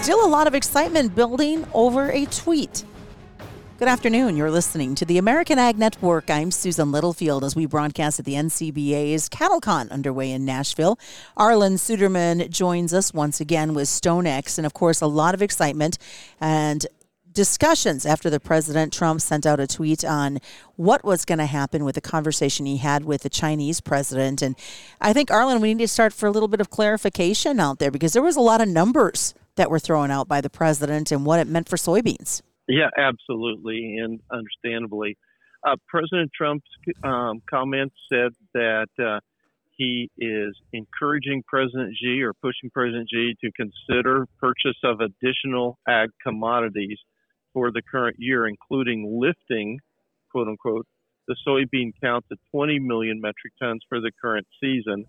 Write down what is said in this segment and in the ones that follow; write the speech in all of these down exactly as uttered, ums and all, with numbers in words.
Still a lot of excitement building over a tweet. Good afternoon. You're listening to the American Ag Network. I'm Susan Littlefield as we broadcast at the N C B A's CattleCon underway in Nashville. Arlan Suderman joins us once again with StoneX, and of course a lot of excitement and discussions after the President Trump sent out a tweet on what was going to happen with the conversation he had with the Chinese president. And I think, Arlan, we need to start for a little bit of clarification out there because there was a lot of numbers that were thrown out by the president and what it meant for soybeans. Yeah, absolutely, and understandably. Uh, President Trump's um, comments said that uh, he is encouraging President Xi or pushing President Xi to consider purchase of additional ag commodities for the current year, including lifting, quote unquote, the soybean count to twenty million metric tons for the current season.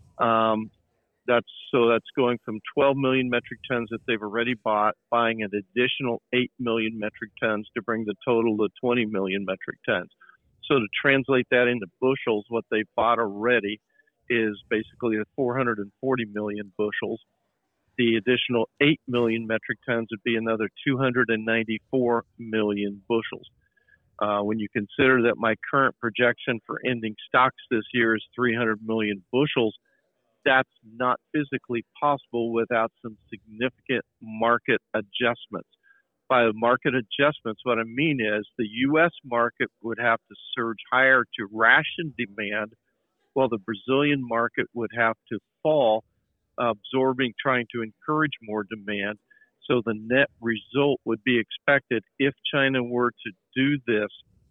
Um, that's so that's going from twelve million metric tons that they've already bought, buying an additional eight million metric tons to bring the total to twenty million metric tons. So to translate that into bushels, what they bought already is basically four hundred forty million bushels. The additional eight million metric tons would be another two hundred ninety-four million bushels. Uh, when you consider that my current projection for ending stocks this year is three hundred million bushels, that's not physically possible without some significant market adjustments. By market adjustments, what I mean is the U S market would have to surge higher to ration demand, while the Brazilian market would have to fall, absorbing, trying to encourage more demand. So the net result would be expected if China were to do this,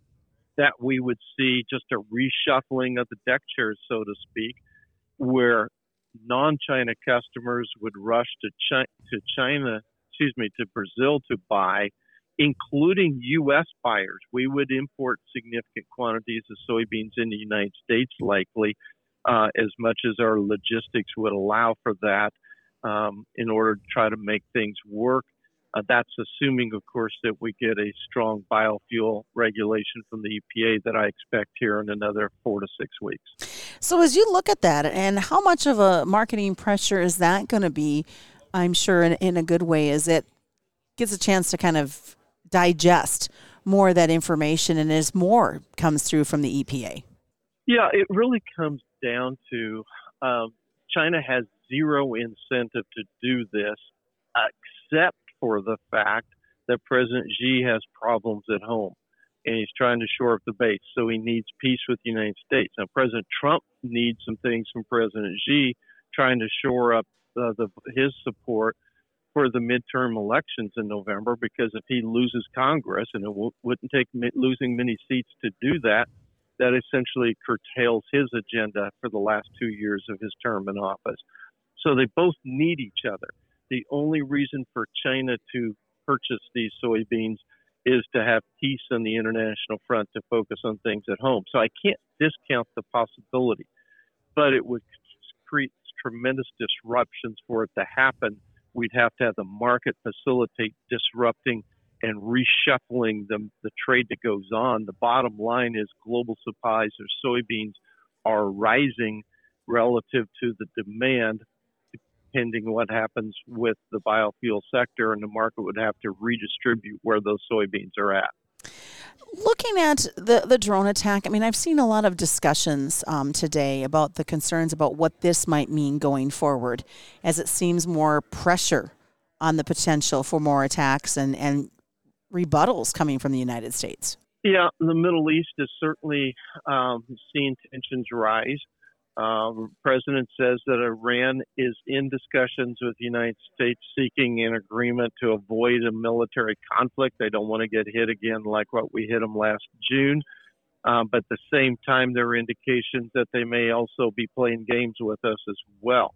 that we would see just a reshuffling of the deck chairs, so to speak, where non-China customers would rush to China, to China, excuse me, to Brazil to buy, including U S buyers. We would import significant quantities of soybeans in the United States, likely, Uh, as much as our logistics would allow for that um, in order to try to make things work. Uh, that's assuming, of course, that we get a strong biofuel regulation from the E P A that I expect here in another four to six weeks. So as you look at that, and how much of a marketing pressure is that going to be, I'm sure in, in a good way, as it gets a chance to kind of digest more of that information and as more comes through from the E P A? Yeah, it really comes down to um, China has zero incentive to do this, except for the fact that President Xi has problems at home, and he's trying to shore up the base. So he needs peace with the United States. Now, President Trump needs some things from President Xi, trying to shore up uh, the, his support for the midterm elections in November, because if he loses Congress, and it w- wouldn't take mi- losing many seats to do that, that essentially curtails his agenda for the last two years of his term in office. So they both need each other. The only reason for China to purchase these soybeans is to have peace on the international front, to focus on things at home. So I can't discount the possibility, but it would create tremendous disruptions for it to happen. We'd have to have the market facilitate disrupting and reshuffling the, the trade that goes on. The bottom line is global supplies of soybeans are rising relative to the demand, depending what happens with the biofuel sector, and the market would have to redistribute where those soybeans are at. Looking at the, the drone attack, I mean, I've seen a lot of discussions um, today about the concerns about what this might mean going forward, as it seems more pressure on the potential for more attacks and, and rebuttals coming from the United States. Yeah, the Middle East has certainly um, seen tensions rise. Um, President says that Iran is in discussions with the United States seeking an agreement to avoid a military conflict. They don't want to get hit again like what we hit them last June. Um, but at the same time, there are indications that they may also be playing games with us as well.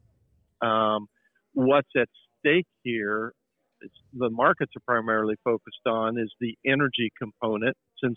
Um, what's at stake here, it's, the markets are primarily focused on, is the energy component, since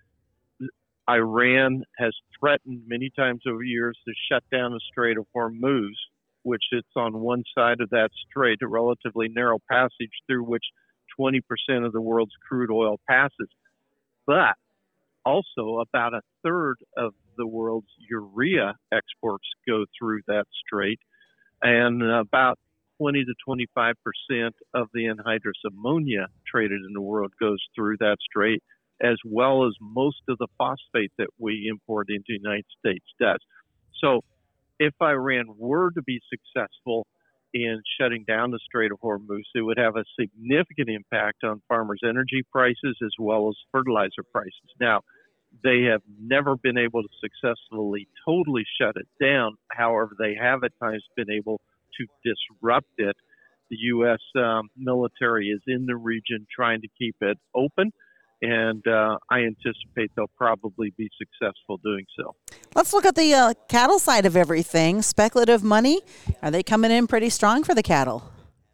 Iran has threatened many times over years to shut down the Strait of Hormuz, which it's on one side of that strait, a relatively narrow passage through which twenty percent of the world's crude oil passes. But also about a third of the world's urea exports go through that strait, and about twenty to twenty-five percent of the anhydrous ammonia traded in the world goes through that strait, as well as most of the phosphate that we import into the United States does. So if Iran were to be successful in shutting down the Strait of Hormuz, it would have a significant impact on farmers' energy prices as well as fertilizer prices. Now, they have never been able to successfully totally shut it down. However, they have at times been able to disrupt it. The U S um, military is in the region trying to keep it open, and uh, I anticipate they'll probably be successful doing so. Let's look at the uh, cattle side of everything. Speculative money, are they coming in pretty strong for the cattle?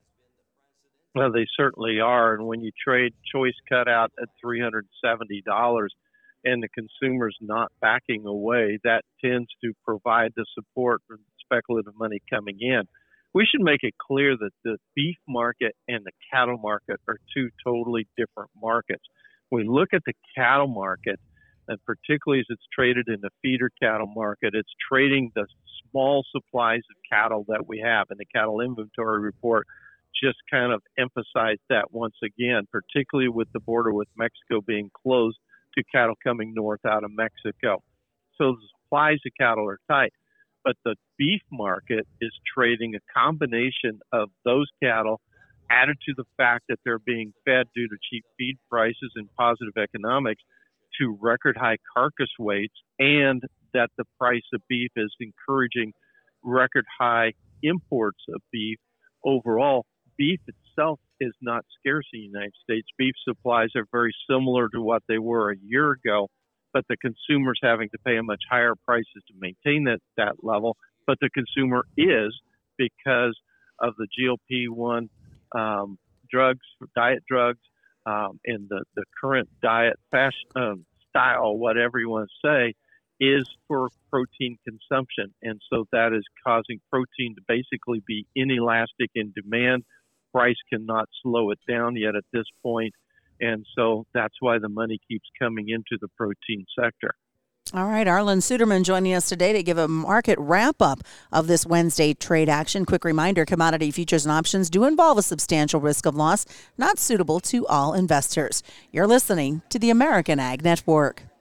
Well, they certainly are. And when you trade choice cutout at three hundred seventy dollars and the consumer's not backing away, that tends to provide the support for speculative money coming in. We should make it clear that the beef market and the cattle market are two totally different markets. We look at the cattle market, and particularly as it's traded in the feeder cattle market, it's trading the small supplies of cattle that we have. And the cattle inventory report just kind of emphasized that once again, particularly with the border with Mexico being closed to cattle coming north out of Mexico. So the supplies of cattle are tight. But the beef market is trading a combination of those cattle added to the fact that they're being fed due to cheap feed prices and positive economics to record high carcass weights, and that the price of beef is encouraging record high imports of beef. Overall, beef itself is not scarce in the United States. Beef supplies are very similar to what they were a year ago, but the consumer's having to pay a much higher prices to maintain that, that level. But the consumer is, because of the G L P one um, drugs, diet drugs, um, and the, the current diet fashion, um, style, whatever you want to say, is for protein consumption. And so that is causing protein to basically be inelastic in demand. Price cannot slow it down yet at this point. And so that's why the money keeps coming into the protein sector. All right, Arlan Suderman joining us today to give a market wrap-up of this Wednesday trade action. Quick reminder, commodity futures and options do involve a substantial risk of loss, not suitable to all investors. You're listening to the American Ag Network.